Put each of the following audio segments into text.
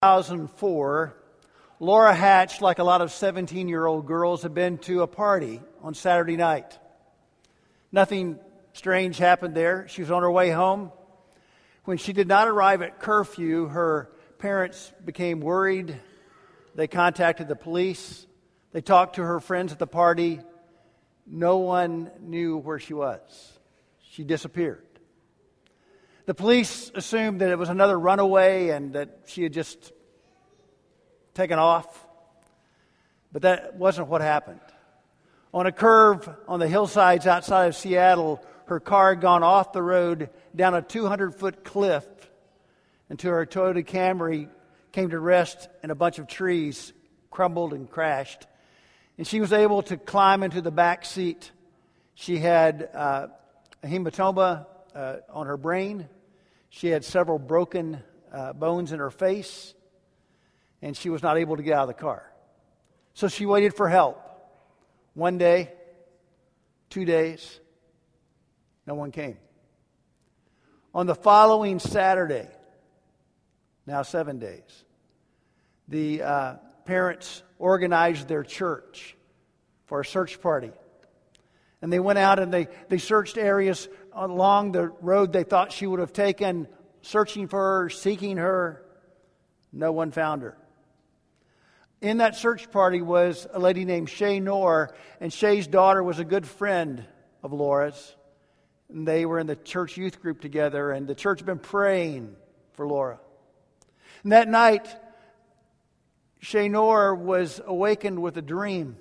2004, Laura Hatch, like a lot of 17-year-old girls, had been to a party on Saturday night. Nothing strange happened there. She was on her way home. When she did not arrive at curfew, her parents became worried. They contacted the police. They talked to her friends at the party. No one knew where she was. She disappeared. The police assumed that it was another runaway and that she had just taken off. But that wasn't what happened. On a curve on the hillsides outside of Seattle, her car had gone off the road down a 200-foot cliff until her Toyota Camry came to rest in a bunch of trees, crumbled and crashed. And she was able to climb into the back seat. She had a hematoma on her brain. She had several broken bones in her face. And she was not able to get out of the car. So she waited for help. 1 day, 2 days, no one came. On the following Saturday, now 7 days, the parents organized their church for a search party. And they went out and they searched areas along the road they thought she would have taken, searching for her, seeking her. No one found her. In that search party was a lady named Shay Knorr, and Shay's daughter was a good friend of Laura's. And they were in the church youth group together, and the church had been praying for Laura. And that night, Shay Knorr was awakened with a dream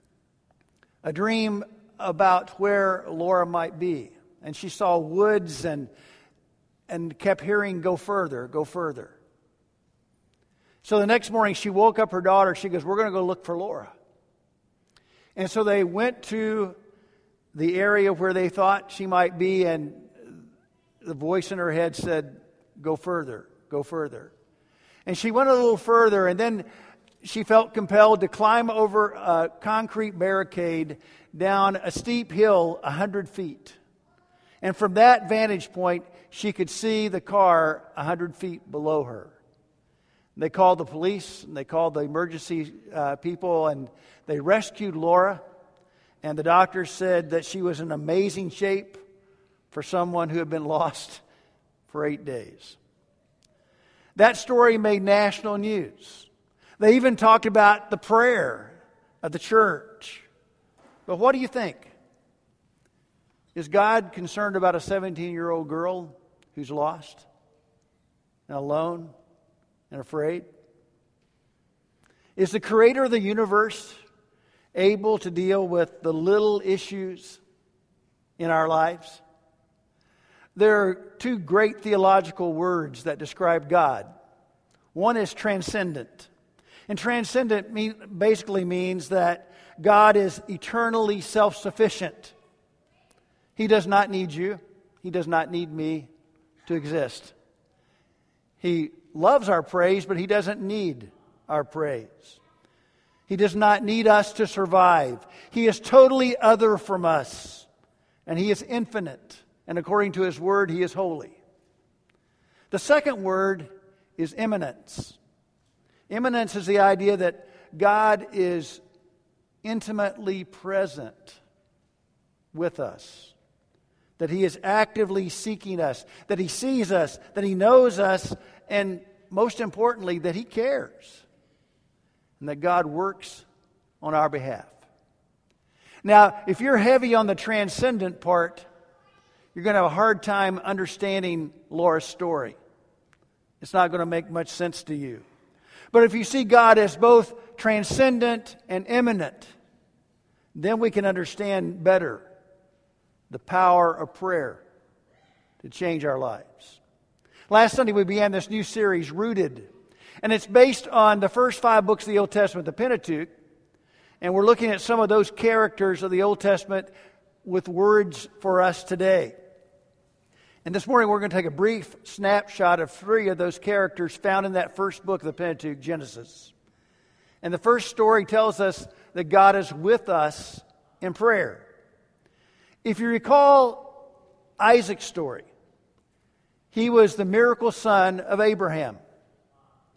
about where Laura might be. And she saw woods and kept hearing, "Go further, go further." So the next morning, she woke up her daughter. She goes, "We're going to go look for Laura." And so they went to the area where they thought she might be, and the voice in her head said, "Go further, go further." And she went a little further, and then she felt compelled to climb over a concrete barricade down a steep hill 100 feet. And from that vantage point, she could see the car 100 feet below her. They called the police, and they called the emergency people, and they rescued Laura. And the doctors said that she was in amazing shape for someone who had been lost for 8 days. That story made national news. They even talked about the prayer of the church. But what do you think? Is God concerned about a 17-year-old girl who's lost and alone and afraid? Is the creator of the universe able to deal with the little issues in our lives? There are two great theological words that describe God. One is transcendent. And transcendent basically means that God is eternally self-sufficient. He does not need you. He does not need me to exist. He loves our praise, but He doesn't need our praise. He does not need us to survive. He is totally other from us, and He is infinite. And according to His word, He is holy. The second word is immanence. Immanence is the idea that God is intimately present with us, that He is actively seeking us, that He sees us, that He knows us, and most importantly, that He cares, and that God works on our behalf. Now, if you're heavy on the transcendent part, you're going to have a hard time understanding Laura's story. It's not going to make much sense to you. But if you see God as both transcendent and immanent, then we can understand better the power of prayer to change our lives. Last Sunday we began this new series, Rooted. And it's based on the first 5 books of the Old Testament, the Pentateuch. And we're looking at some of those characters of the Old Testament with words for us today. And this morning we're going to take a brief snapshot of 3 of those characters found in that first book of the Pentateuch, Genesis. And the first story tells us that God is with us in prayer. If you recall Isaac's story, he was the miracle son of Abraham.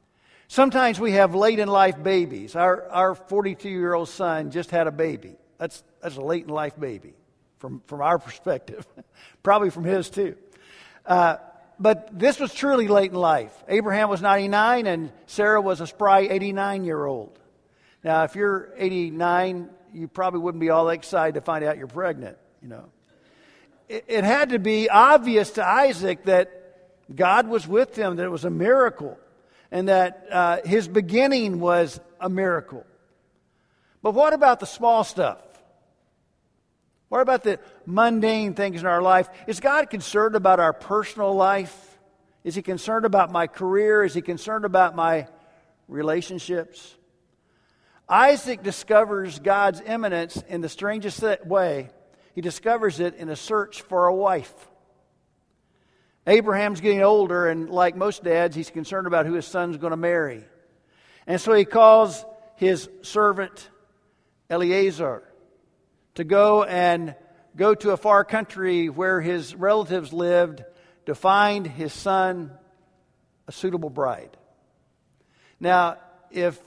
Sometimes we have late in life babies. Our 42-year-old son just had a baby. That's a late in life baby from our perspective. Probably from his too. But this was truly late in life. Abraham was 99 and Sarah was a spry 89-year-old. Now, if you're 89, you probably wouldn't be all that excited to find out you're pregnant, you know. It had to be obvious to Isaac that God was with him, that it was a miracle, and that his beginning was a miracle. But what about the small stuff? What about the mundane things in our life? Is God concerned about our personal life? Is He concerned about my career? Is He concerned about my relationships? Isaac discovers God's imminence in the strangest way. He discovers it in a search for a wife. Abraham's getting older, and like most dads, he's concerned about who his son's going to marry. And so he calls his servant Eliezer to go to a far country where his relatives lived to find his son a suitable bride. Now, if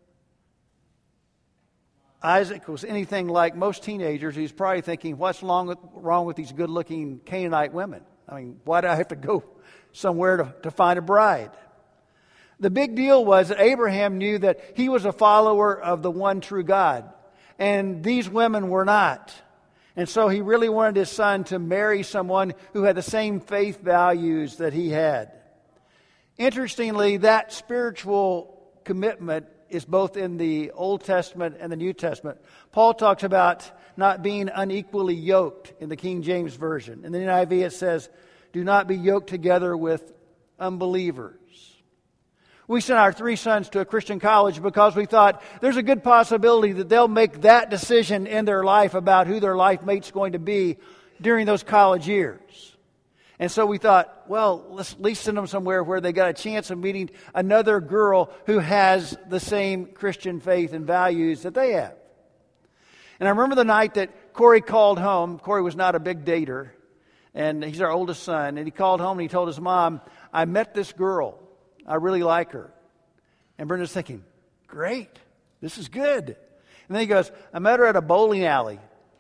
Isaac was anything like most teenagers, he's probably thinking, what's wrong with these good-looking Canaanite women? I mean, why do I have to go somewhere to find a bride? The big deal was that Abraham knew that he was a follower of the one true God, and these women were not. And so he really wanted his son to marry someone who had the same faith values that he had. Interestingly, that spiritual commitment is both in the Old Testament and the New Testament. Paul talks about not being unequally yoked in the King James Version. In the NIV it says, do not be yoked together with unbelievers. We sent our 3 sons to a Christian college because we thought there's a good possibility that they'll make that decision in their life about who their life mate's going to be during those college years. And so we thought, well, let's at least send them somewhere where they got a chance of meeting another girl who has the same Christian faith and values that they have. And I remember the night that Corey called home. Corey was not a big dater, and he's our oldest son. And he called home and he told his mom, I met this girl. I really like her. And Brenda's thinking, great, this is good. And then he goes, I met her at a bowling alley.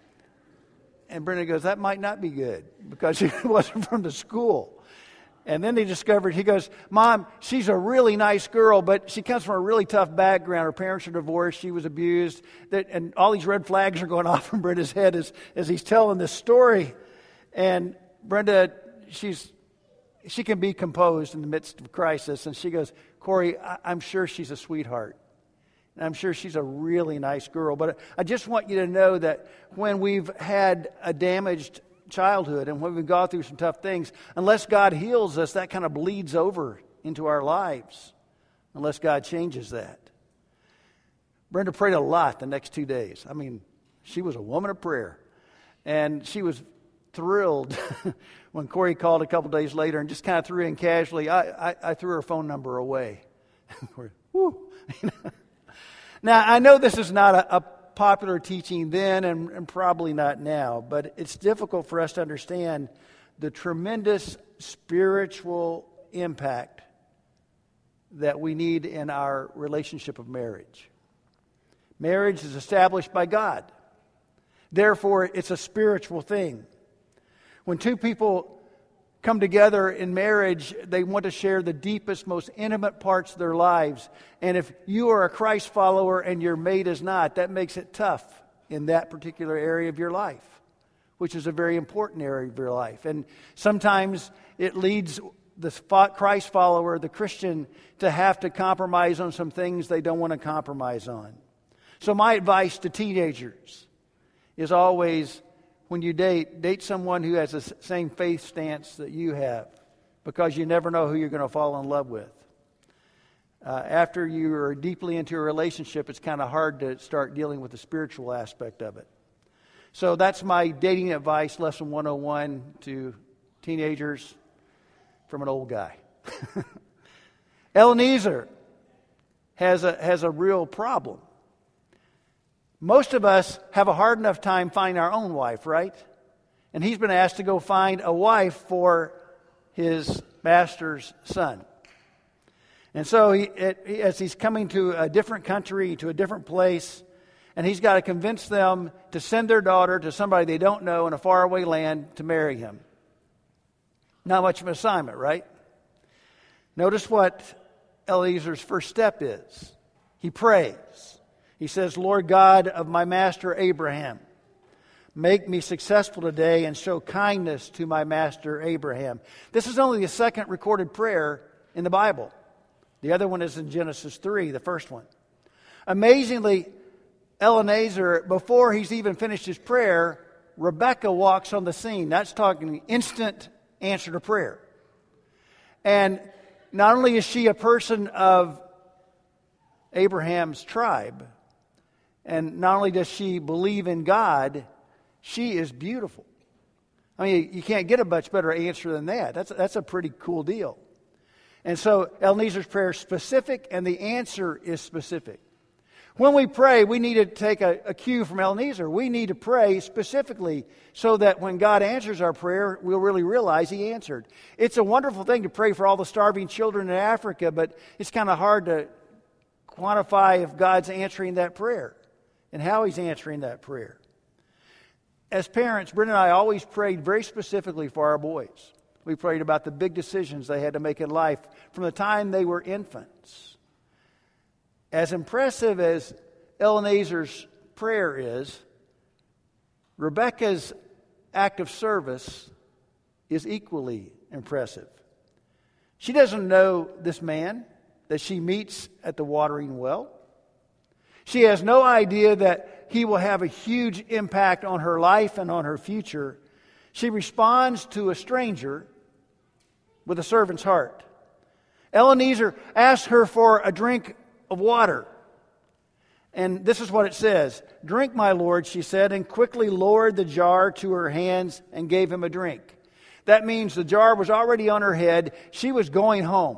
And Brenda goes, that might not be good because she wasn't from the school. And then he goes, Mom, she's a really nice girl, but she comes from a really tough background. Her parents are divorced. She was abused. And all these red flags are going off in Brenda's head as he's telling this story. And Brenda, she can be composed in the midst of crisis. And she goes, Corey, I'm sure she's a sweetheart. And I'm sure she's a really nice girl. But I just want you to know that when we've had a damaged childhood and when we've gone through some tough things, unless God heals us, that kind of bleeds over into our lives, unless God changes that. Brenda prayed a lot the next 2 days. I mean, she was a woman of prayer. And she was thrilled when Corey called a couple days later and just kind of threw in casually, I threw her phone number away. Woo. Now, I know this is not a popular teaching then and probably not now, but it's difficult for us to understand the tremendous spiritual impact that we need in our relationship of marriage. Marriage is established by God. Therefore, it's a spiritual thing. When 2 people come together in marriage, they want to share the deepest, most intimate parts of their lives. And if you are a Christ follower and your mate is not, that makes it tough in that particular area of your life, which is a very important area of your life. And sometimes it leads the Christ follower, the Christian, to have to compromise on some things they don't want to compromise on. So my advice to teenagers is always, when you date someone who has the same faith stance that you have, because you never know who you're going to fall in love with. After you are deeply into a relationship, it's kind of hard to start dealing with the spiritual aspect of it. So that's my dating advice, lesson 101 to teenagers from an old guy. Ebenezer has a real problem. Most of us have a hard enough time finding our own wife, right? And he's been asked to go find a wife for his master's son. And so as he's coming to a different country, to a different place, and he's got to convince them to send their daughter to somebody they don't know in a faraway land to marry him. Not much of an assignment, right? Notice what Eliezer's first step is. He prays. He says, Lord God of my master Abraham, make me successful today and show kindness to my master Abraham. This is only the second recorded prayer in the Bible. The other one is in Genesis 3, the first one. Amazingly, Eliezer, before he's even finished his prayer, Rebekah walks on the scene. That's talking instant answer to prayer. And not only is she a person of Abraham's tribe, and not only does she believe in God, she is beautiful. I mean, you can't get a much better answer than that. That's a pretty cool deal. And so Eliezer's prayer is specific, and the answer is specific. When we pray, we need to take a cue from Eliezer. We need to pray specifically so that when God answers our prayer, we'll really realize He answered. It's a wonderful thing to pray for all the starving children in Africa, but it's kind of hard to quantify if God's answering that prayer and how He's answering that prayer. As parents, Brenda and I always prayed very specifically for our boys. We prayed about the big decisions they had to make in life from the time they were infants. As impressive as Eliezer's prayer is, Rebekah's act of service is equally impressive. She doesn't know this man that she meets at the watering well. She has no idea that he will have a huge impact on her life and on her future. She responds to a stranger with a servant's heart. Eliezer asks her for a drink of water. And this is what it says. Drink, my lord, she said, and quickly lowered the jar to her hands and gave him a drink. That means the jar was already on her head. She was going home.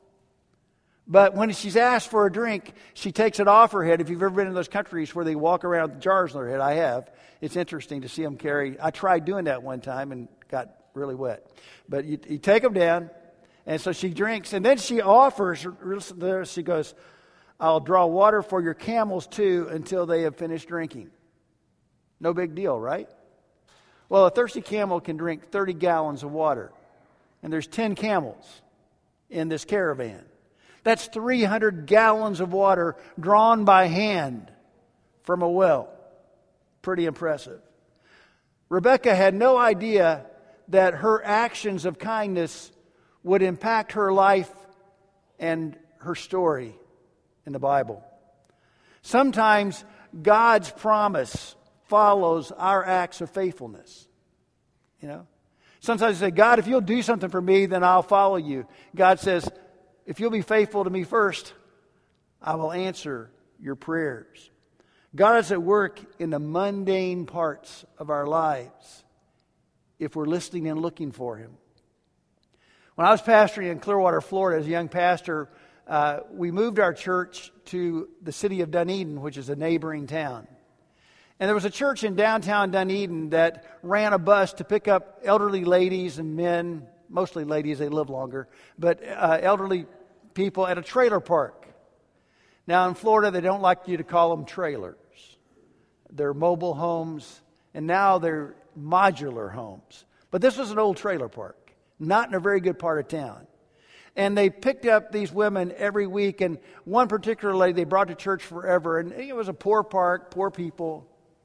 But when she's asked for a drink, she takes it off her head. If you've ever been in those countries where they walk around with jars on their head, I have. It's interesting to see them carry. I tried doing that one time and got really wet. But you take them down, and so she drinks. And then she offers, she goes, I'll draw water for your camels too until they have finished drinking. No big deal, right? Well, a thirsty camel can drink 30 gallons of water. And there's 10 camels in this caravan. That's 300 gallons of water drawn by hand from a well. Pretty impressive. Rebekah had no idea that her actions of kindness would impact her life and her story in the Bible. Sometimes God's promise follows our acts of faithfulness. You know? Sometimes you say, God, if you'll do something for me, then I'll follow you. God says, if you'll be faithful to me first, I will answer your prayers. God is at work in the mundane parts of our lives if we're listening and looking for Him. When I was pastoring in Clearwater, Florida, as a young pastor, we moved our church to the city of Dunedin, which is a neighboring town. And there was a church in downtown Dunedin that ran a bus to pick up elderly ladies and men, mostly ladies, they live longer, but elderly people at a trailer park. Now in Florida, they don't like you to call them trailers. They're mobile homes, and now they're modular homes. But this was an old trailer park, not in a very good part of town. And they picked up these women every week, and one particular lady they brought to church forever, and it was a poor park, poor people.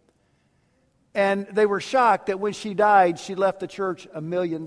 And they were shocked that when she died, she left the church $1 million.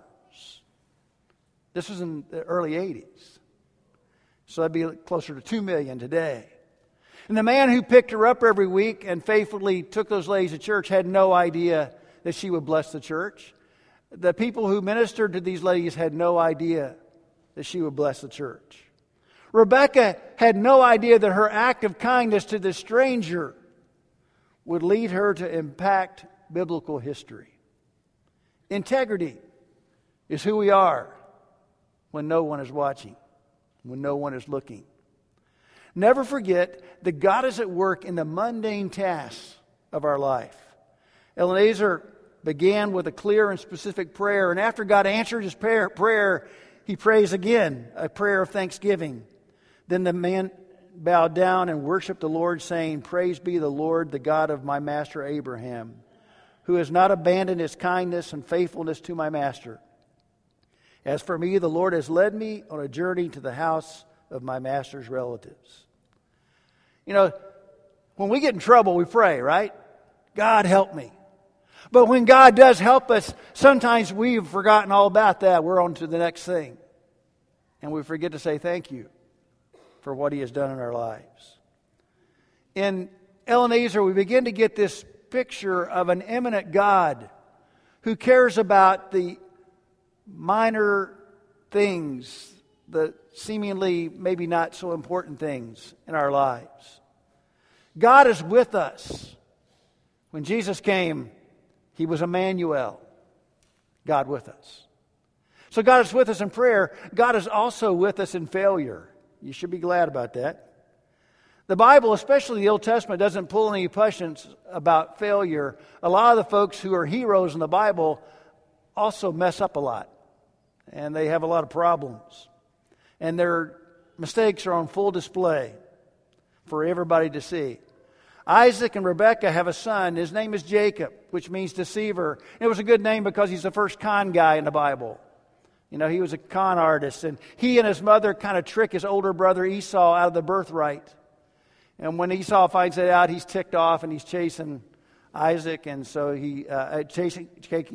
This was in the early 80s. So that'd be closer to $2 million today. And the man who picked her up every week and faithfully took those ladies to church had no idea that she would bless the church. The people who ministered to these ladies had no idea that she would bless the church. Rebekah had no idea that her act of kindness to this stranger would lead her to impact biblical history. Integrity is who we are when no one is watching, when no one is looking. Never forget that God is at work in the mundane tasks of our life. Eliezer began with a clear and specific prayer, and after God answered his prayer, he prays again, a prayer of thanksgiving. Then the man bowed down and worshiped the Lord, saying, Praise be the Lord, the God of my master Abraham, who has not abandoned his kindness and faithfulness to my master. As for me, the Lord has led me on a journey to the house of my master's relatives. You know, when we get in trouble, we pray, right? God, help me. But when God does help us, sometimes we've forgotten all about that. We're on to the next thing. And we forget to say thank you for what he has done in our lives. In Ebenezer, we begin to get this picture of an immanent God who cares about the minor things, the seemingly maybe not so important things in our lives. God is with us. When Jesus came, he was Emmanuel, God with us. So God is with us in prayer. God is also with us in failure. You should be glad about that. The Bible, especially the Old Testament, doesn't pull any punches about failure. A lot of the folks who are heroes in the Bible also mess up a lot. And they have a lot of problems. And their mistakes are on full display for everybody to see. Isaac and Rebekah have a son. His name is Jacob, which means deceiver. It was a good name because he's the first con guy in the Bible. You know, he was a con artist. And he and his mother kind of trick his older brother Esau out of the birthright. And when Esau finds it out, he's ticked off and he's chasing Isaac. And so he chasing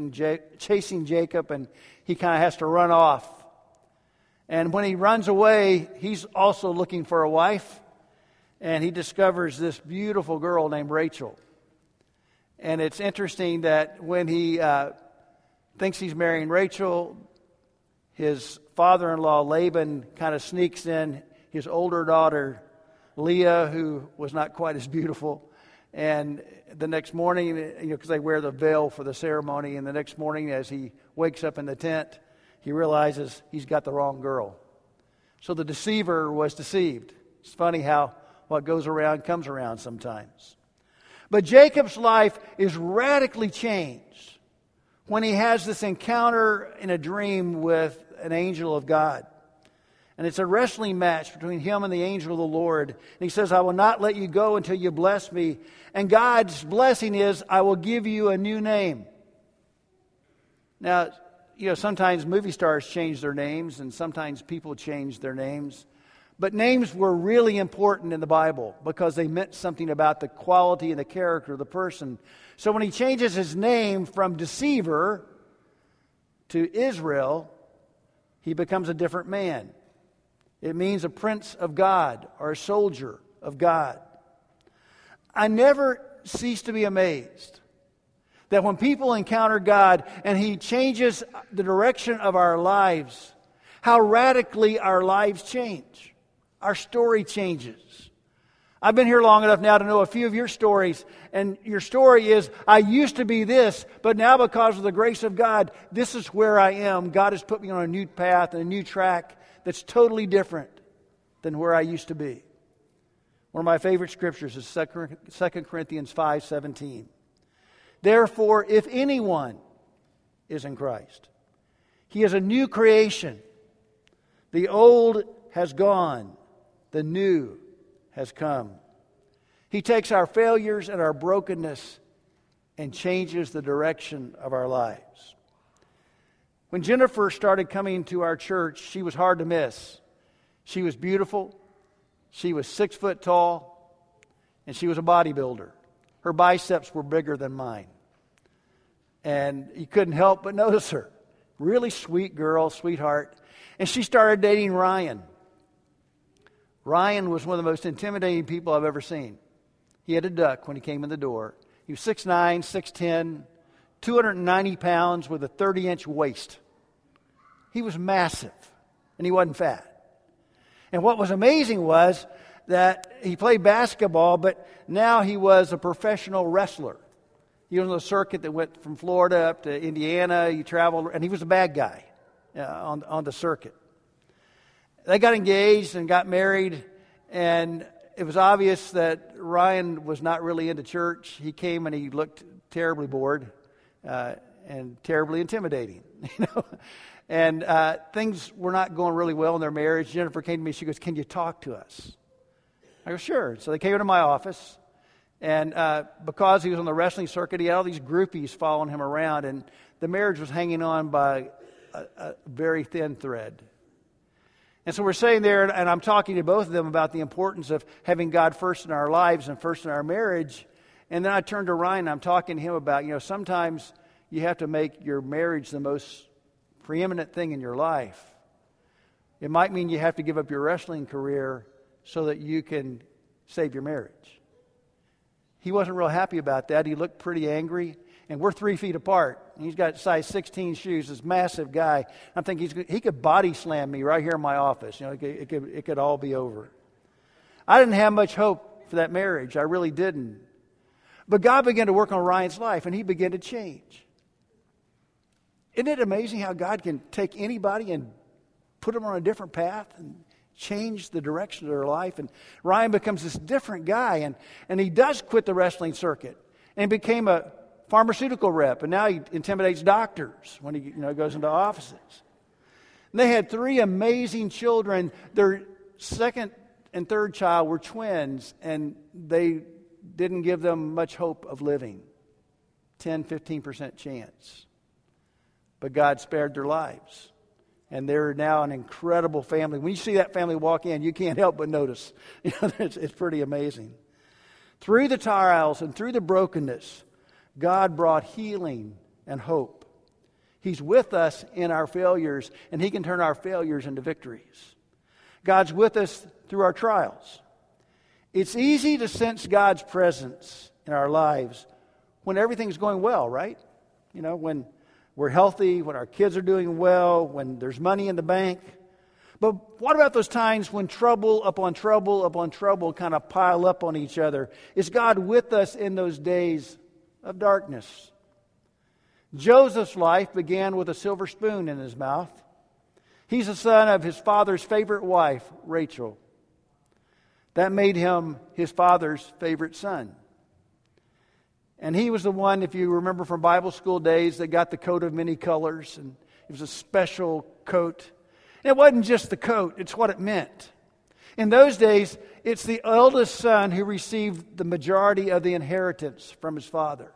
Jacob, and he kind of has to run off. And when he runs away, he's also looking for a wife. And he discovers this beautiful girl named Rachel. And it's interesting that when he thinks he's marrying Rachel, his father-in-law Laban kind of sneaks in his older daughter Leah, who was not quite as beautiful. And the next morning, because they wear the veil for the ceremony, and the next morning as he wakes up in the tent, he realizes he's got the wrong girl. So the deceiver was deceived. It's funny how what goes around comes around sometimes. But Jacob's life is radically changed when he has this encounter in a dream with an angel of God. And it's a wrestling match between him and the angel of the Lord. And he says, I will not let you go until you bless me. And God's blessing is, I will give you a new name. Now, sometimes movie stars change their names, and sometimes people change their names. But names were really important in the Bible because they meant something about the quality and the character of the person. So when he changes his name from deceiver to Israel, he becomes a different man. It means a prince of God or a soldier of God. I never cease to be amazed that when people encounter God and he changes the direction of our lives, how radically our lives change. Our story changes. I've been here long enough now to know a few of your stories. And your story is, I used to be this, but now because of the grace of God, this is where I am. God has put me on a new path and a new track that's totally different than where I used to be. One of my favorite scriptures is 2 Corinthians 5:17. Therefore, if anyone is in Christ, he is a new creation. The old has gone. The new has come. He takes our failures and our brokenness and changes the direction of our lives. When Jennifer started coming to our church, she was hard to miss. She was beautiful. She was 6 foot tall. And she was a bodybuilder. Her biceps were bigger than mine. And you couldn't help but notice her. Really sweet girl, sweetheart. And she started dating Ryan. Ryan was one of the most intimidating people I've ever seen. He had a duck when he came in the door. He was 6'9", 6'10", 290 pounds with a 30-inch waist. He was massive, and he wasn't fat. And what was amazing was that he played basketball, but now he was a professional wrestler. He was on the circuit that went from Florida up to Indiana. He traveled, and he was a bad guy on the circuit. They got engaged and got married, and it was obvious that Ryan was not really into church. He came and he looked terribly bored and terribly intimidating, And things were not going really well in their marriage. Jennifer came to me. She goes, "Can you talk to us?" I go, "Sure." So they came into my office. And because he was on the wrestling circuit, he had all these groupies following him around. And the marriage was hanging on by a very thin thread. And so we're sitting there, and I'm talking to both of them about the importance of having God first in our lives and first in our marriage. And then I turned to Ryan, and I'm talking to him about, sometimes you have to make your marriage the most preeminent thing in your life. It might mean you have to give up your wrestling career so that you can save your marriage. He wasn't real happy about that. He looked pretty angry. And we're 3 feet apart. And he's got size 16 shoes, this massive guy. I'm thinking he could body slam me right here in my office. It could all be over. I didn't have much hope for that marriage. I really didn't. But God began to work on Ryan's life, and he began to change. Isn't it amazing how God can take anybody and put them on a different path and change the direction of their life? And Ryan becomes this different guy, and he does quit the wrestling circuit and became a pharmaceutical rep, and now he intimidates doctors when he goes into offices. And they had 3 amazing children. Their second and third child were twins, and they didn't give them much hope of living. 10, 15% chance. But God spared their lives. And they're now an incredible family. When you see that family walk in, you can't help but notice. It's pretty amazing. Through the trials and through the brokenness, God brought healing and hope. He's with us in our failures, and He can turn our failures into victories. God's with us through our trials. It's easy to sense God's presence in our lives when everything's going well, right? When we're healthy, when our kids are doing well, when there's money in the bank. But what about those times when trouble upon trouble upon trouble kind of pile up on each other? Is God with us in those days of darkness? Joseph's life began with a silver spoon in his mouth. He's the son of his father's favorite wife, Rachel. That made him his father's favorite son. And he was the one, if you remember from Bible school days, that got the coat of many colors. And it was a special coat. And it wasn't just the coat, it's what it meant. In those days, it's the eldest son who received the majority of the inheritance from his father.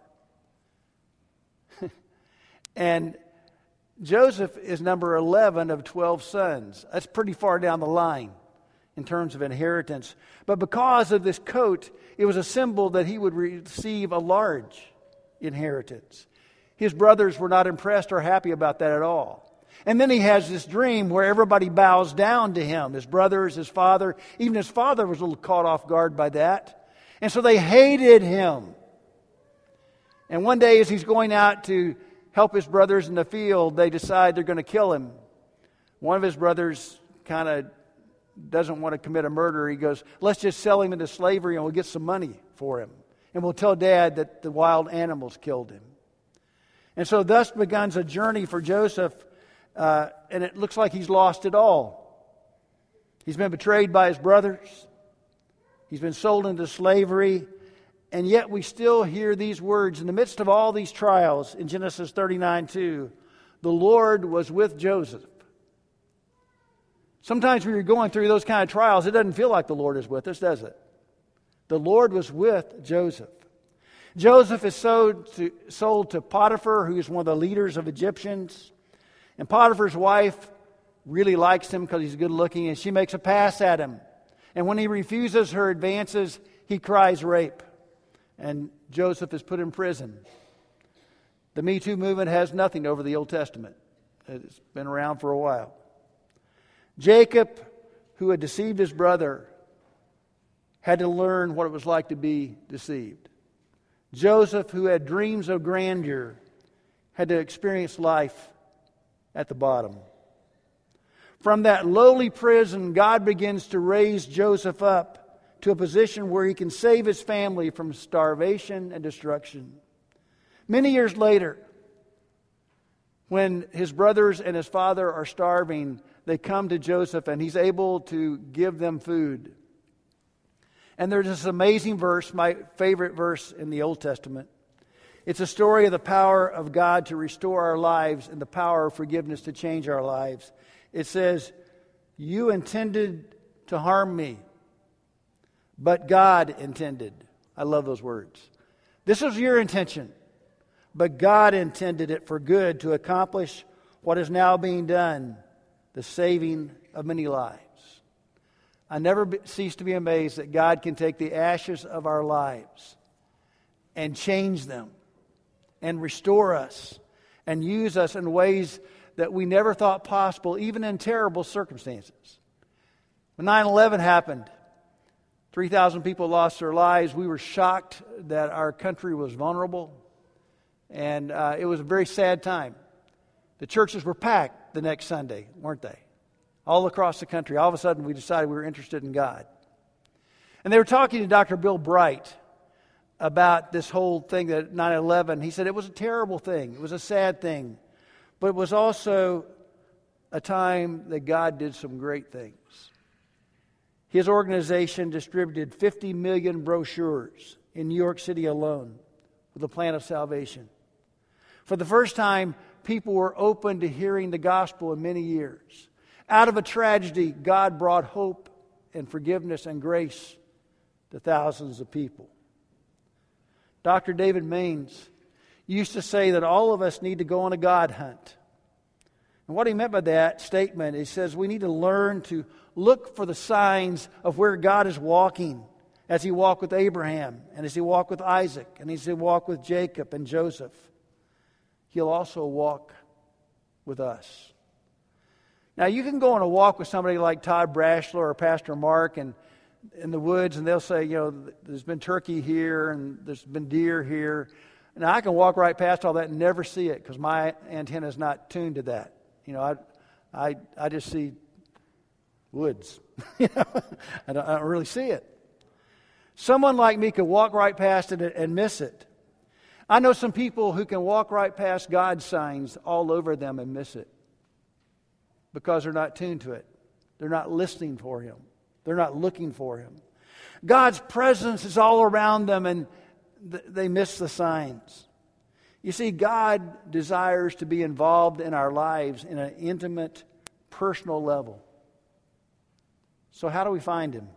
And Joseph is number 11 of 12 sons. That's pretty far down the line in terms of inheritance. But because of this coat, it was a symbol that he would receive a large inheritance. His brothers were not impressed or happy about that at all. And then he has this dream where everybody bows down to him. His brothers, his father, even his father was a little caught off guard by that. And so they hated him. And one day as he's going out to help his brothers in the field, they decide they're going to kill him. One of his brothers kind of doesn't want to commit a murder. He goes, "Let's just sell him into slavery and we'll get some money for him. And we'll tell Dad that the wild animals killed him." And so thus begins a journey for Joseph. And it looks like he's lost it all. He's been betrayed by his brothers. He's been sold into slavery. And yet we still hear these words in the midst of all these trials in Genesis 39:2. The Lord was with Joseph. Sometimes when you're going through those kind of trials, it doesn't feel like the Lord is with us, does it? The Lord was with Joseph. Joseph is sold to Potiphar, who is one of the leaders of Egyptians. And Potiphar's wife really likes him because he's good looking, and she makes a pass at him. And when he refuses her advances, he cries rape. And Joseph is put in prison. The Me Too movement has nothing over the Old Testament. It's been around for a while. Jacob, who had deceived his brother, had to learn what it was like to be deceived. Joseph, who had dreams of grandeur, had to experience life at the bottom. From that lowly prison, God begins to raise Joseph up to a position where he can save his family from starvation and destruction. Many years later, when his brothers and his father are starving, they come to Joseph and he's able to give them food. And there's this amazing verse, my favorite verse in the Old Testament. It's a story of the power of God to restore our lives and the power of forgiveness to change our lives. It says, "You intended to harm me, but God intended." I love those words. This was your intention, but God intended it for good to accomplish what is now being done, the saving of many lives. I never cease to be amazed that God can take the ashes of our lives and change them and restore us and use us in ways that we never thought possible, even in terrible circumstances. When 9/11 happened, 3,000 people lost their lives. We were shocked that our country was vulnerable, and it was a very sad time. The churches were packed the next Sunday, weren't they? All across the country. All of a sudden, we decided we were interested in God. And they were talking to Dr. Bill Bright about this whole thing that 9/11. He said it was a terrible thing. It was a sad thing. But it was also a time that God did some great things. His organization distributed 50 million brochures in New York City alone with the plan of salvation. For the first time, people were open to hearing the gospel in many years. Out of a tragedy, God brought hope and forgiveness and grace to thousands of people. Dr. David Maines used to say that all of us need to go on a God hunt. And what he meant by that statement, he says we need to learn to look for the signs of where God is walking, as he walked with Abraham, and as he walked with Isaac, and as he walked with Jacob and Joseph. He'll also walk with us. Now, you can go on a walk with somebody like Todd Brashler or Pastor Mark and in the woods, and they'll say, there's been turkey here and there's been deer here. And I can walk right past all that and never see it because my antenna is not tuned to that. I just see woods. I don't really see it. Someone like me could walk right past it and miss it. I know some people who can walk right past God's signs all over them and miss it because they're not tuned to it. They're not listening for Him. They're not looking for Him. God's presence is all around them and they miss the signs. You see, God desires to be involved in our lives in an intimate, personal level. So how do we find Him?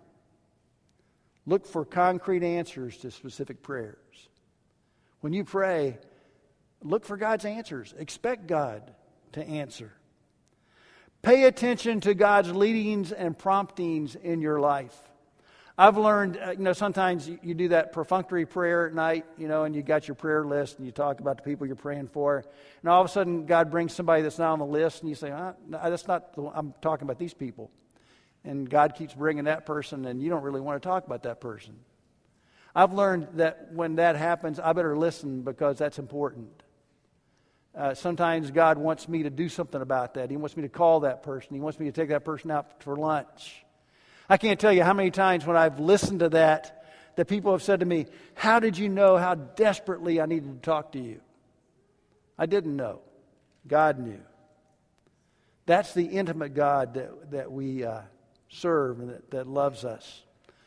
Look for concrete answers to specific prayers. When you pray, look for God's answers. Expect God to answer. Pay attention to God's leadings and promptings in your life. I've learned, sometimes you do that perfunctory prayer at night, and you got your prayer list and you talk about the people you're praying for. And all of a sudden, God brings somebody that's not on the list and you say, that's not the one. I'm talking about these people. And God keeps bringing that person and you don't really want to talk about that person. I've learned that when that happens, I better listen because that's important. Sometimes God wants me to do something about that. He wants me to call that person. He wants me to take that person out for lunch. I can't tell you how many times when I've listened to that people have said to me, "How did you know how desperately I needed to talk to you?" I didn't know. God knew. That's the intimate God that we serve and that loves us.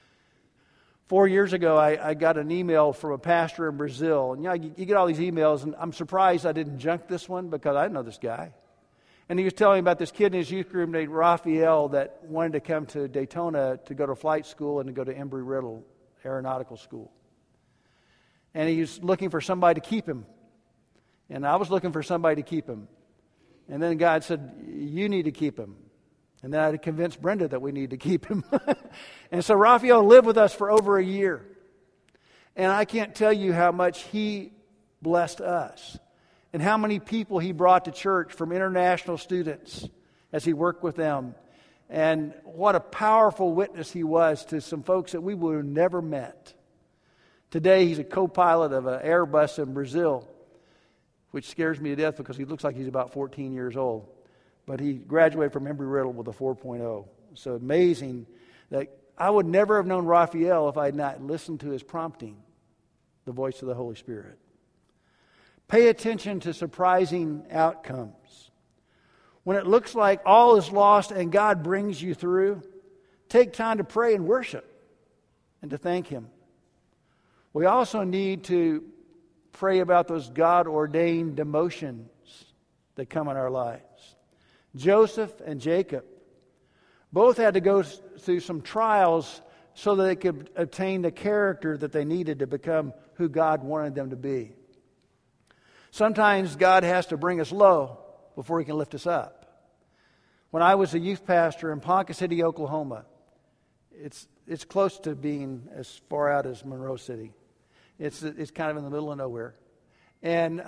4 years ago, I got an email from a pastor in Brazil. And you get all these emails, and I'm surprised I didn't junk this one because I know this guy. And he was telling me about this kid in his youth group named Raphael that wanted to come to Daytona to go to flight school and to go to Embry-Riddle Aeronautical School. And he was looking for somebody to keep him. And I was looking for somebody to keep him. And then God said, "You need to keep him." And then I had to convince Brenda that we need to keep him. And so Raphael lived with us for over a year. And I can't tell you how much he blessed us and how many people he brought to church from international students as he worked with them. And what a powerful witness he was to some folks that we would have never met. Today he's a co-pilot of an Airbus in Brazil, which scares me to death because he looks like he's about 14 years old. But he graduated from Embry-Riddle with a 4.0. So amazing that I would never have known Raphael if I had not listened to his prompting, the voice of the Holy Spirit. Pay attention to surprising outcomes. When it looks like all is lost and God brings you through, take time to pray and worship and to thank Him. We also need to pray about those God-ordained demotions that come in our lives. Joseph and Jacob both had to go through some trials so that they could obtain the character that they needed to become who God wanted them to be. Sometimes God has to bring us low before He can lift us up. When I was a youth pastor in Ponca City, Oklahoma, it's close to being as far out as Monroe City. It's kind of in the middle of nowhere. And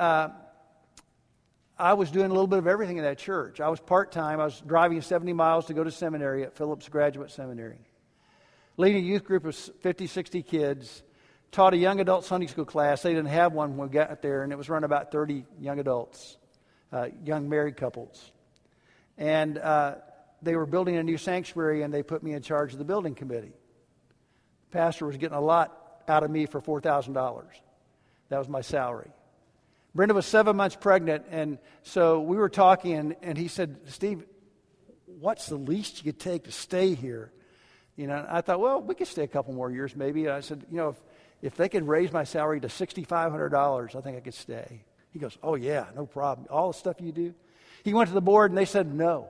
I was doing a little bit of everything in that church. I was part-time. I was driving 70 miles to go to seminary at Phillips Graduate Seminary. Leading a youth group of 50, 60 kids. Taught a young adult Sunday school class. They didn't have one when we got there, and it was run about 30 young adults, young married couples. And they were building a new sanctuary, and they put me in charge of the building committee. The pastor was getting a lot out of me for $4,000. That was my salary. Brenda was 7 months pregnant, and so we were talking, and he said, Steve, what's the least you could take to stay here? You know, I thought, well, we could stay a couple more years maybe. And I said, you know, if they could raise my salary to $6,500, I think I could stay. He goes, oh, yeah, no problem. All the stuff you do. He went to the board, and they said no.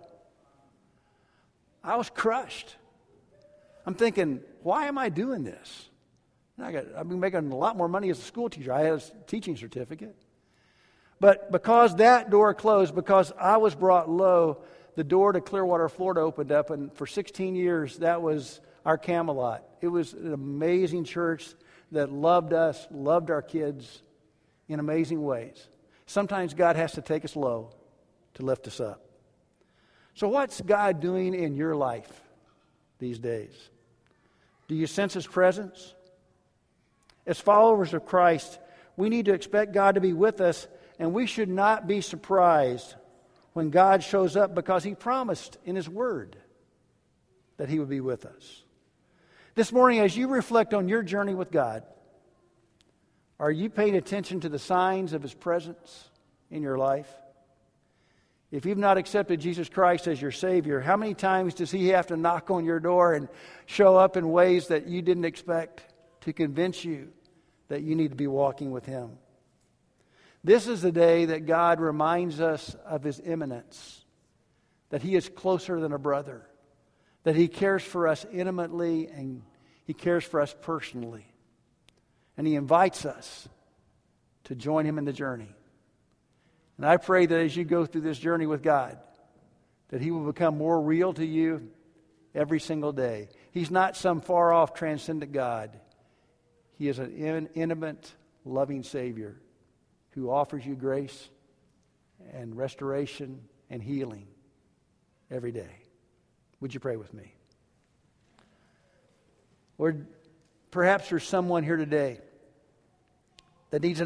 I was crushed. I'm thinking, why am I doing this? I've been making a lot more money as a school teacher. I had a teaching certificate. But because that door closed, because I was brought low, the door to Clearwater, Florida opened up, and for 16 years, that was our Camelot. It was an amazing church that loved us, loved our kids in amazing ways. Sometimes God has to take us low to lift us up. So what's God doing in your life these days? Do you sense His presence? As followers of Christ, we need to expect God to be with us, and we should not be surprised when God shows up, because He promised in His Word that He would be with us. This morning, as you reflect on your journey with God, are you paying attention to the signs of His presence in your life? If you've not accepted Jesus Christ as your Savior, how many times does He have to knock on your door and show up in ways that you didn't expect to convince you that you need to be walking with Him? This is the day that God reminds us of His immanence, that He is closer than a brother, that He cares for us intimately and He cares for us personally. And He invites us to join Him in the journey. And I pray that as you go through this journey with God, that He will become more real to you every single day. He's not some far-off transcendent God. He is an intimate, loving Savior who offers you grace and restoration and healing every day. Would you pray with me? Lord, perhaps there's someone here today that needs an